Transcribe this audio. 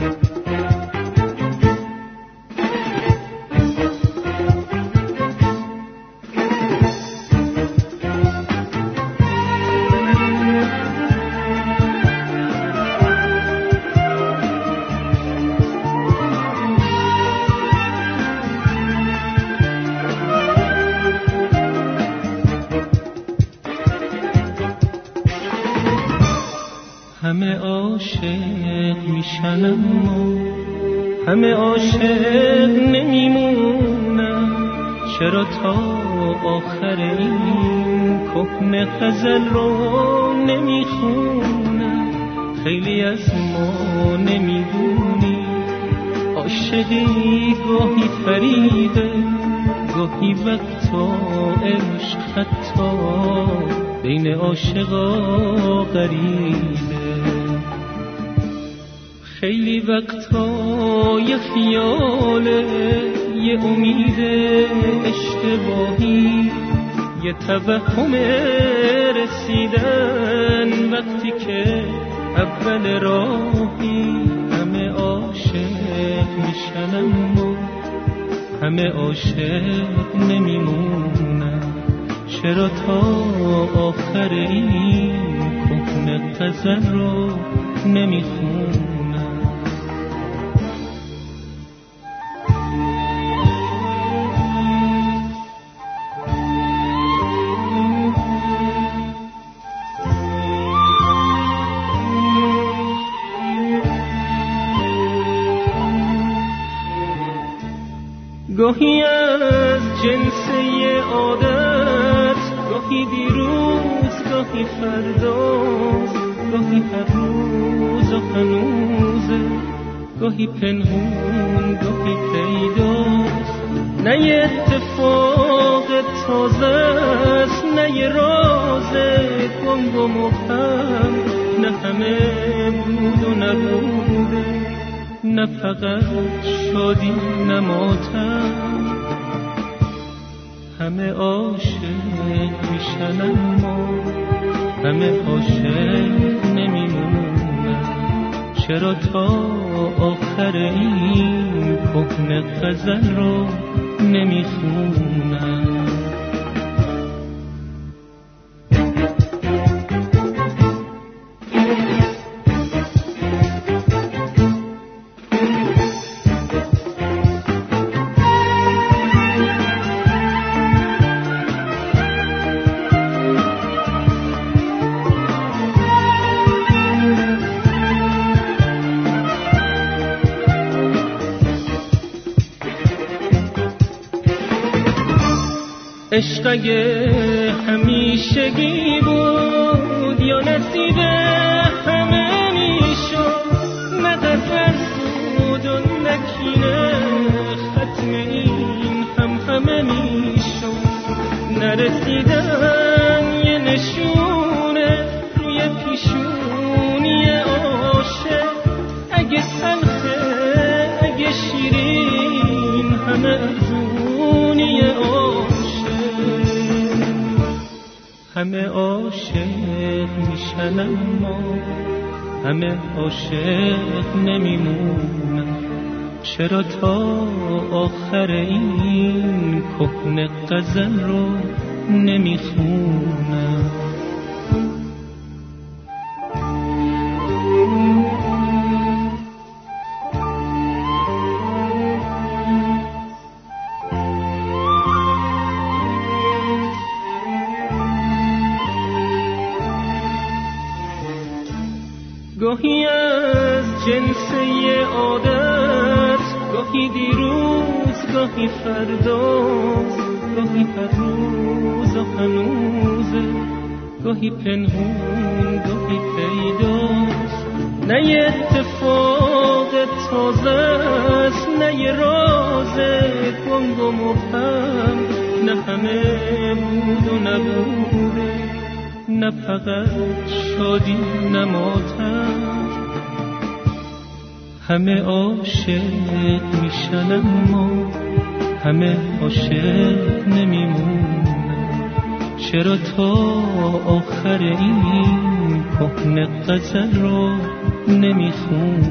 همه عاشق میشن اما همه عاشق نمیمونن. چرا تا آخر این کهنه غزل رو نمیخونن؟ خیلی از ما نمیدونی عاشقی گاهی فریبه، گاهی وقتا عشق حتی بین عاشقا غریبه. خیلی وقتا یه خیاله، یه امید اشتباهی، یه توهم رسیدن وقتی که اول راهی. همه عاشق میشن اما همه عاشق نمیمونن. چرا تا آخر این کهنه غزل رو نمیخونن؟ گاهی از جنس یه عادت، گاهی دیروز گاهی فرداست، گاهی هر روز و هنوزه، گاهی پنهون گاهی پیداست. نه یه اتفاق تازه است، نه یه راز گنگ و مبهم، نه همه بود و نبوده، نه فقط شادی نه ماتم. همه عاشق میشن اما همه عاشق نمیمونن. چرا تا آخر این کهنه غزل رو نمیخونن؟ عشق اگه همیشگی بود یا نصیب همه میشد، نه غزل بود و نکینه ختم این همه میشد. نرسیدن یه نشونه روی پیشونی عاشق، اگه سلخه اگه شیرین همه ارزونی عاشق. همه عاشق میشن اما همه عاشق نمیمونن. چرا تا آخر این کهنه غزل رو نمیخونن؟ گاهی از جنس یه عادت، گاهی دیروز گاهی فرداست، گاهی هر روز و هنوزه، گاهی پنهون گاهی پیداست. نه یه اتفاق تازه است، نه یه راز گنگ و مبهم، نه همه بود و نبوده، نه فقط شادی نه ماتم. همه عاشق میشن اما همه عاشق نمیمونن. چرا تا آخر این کهنه غزل رو نمیخونن؟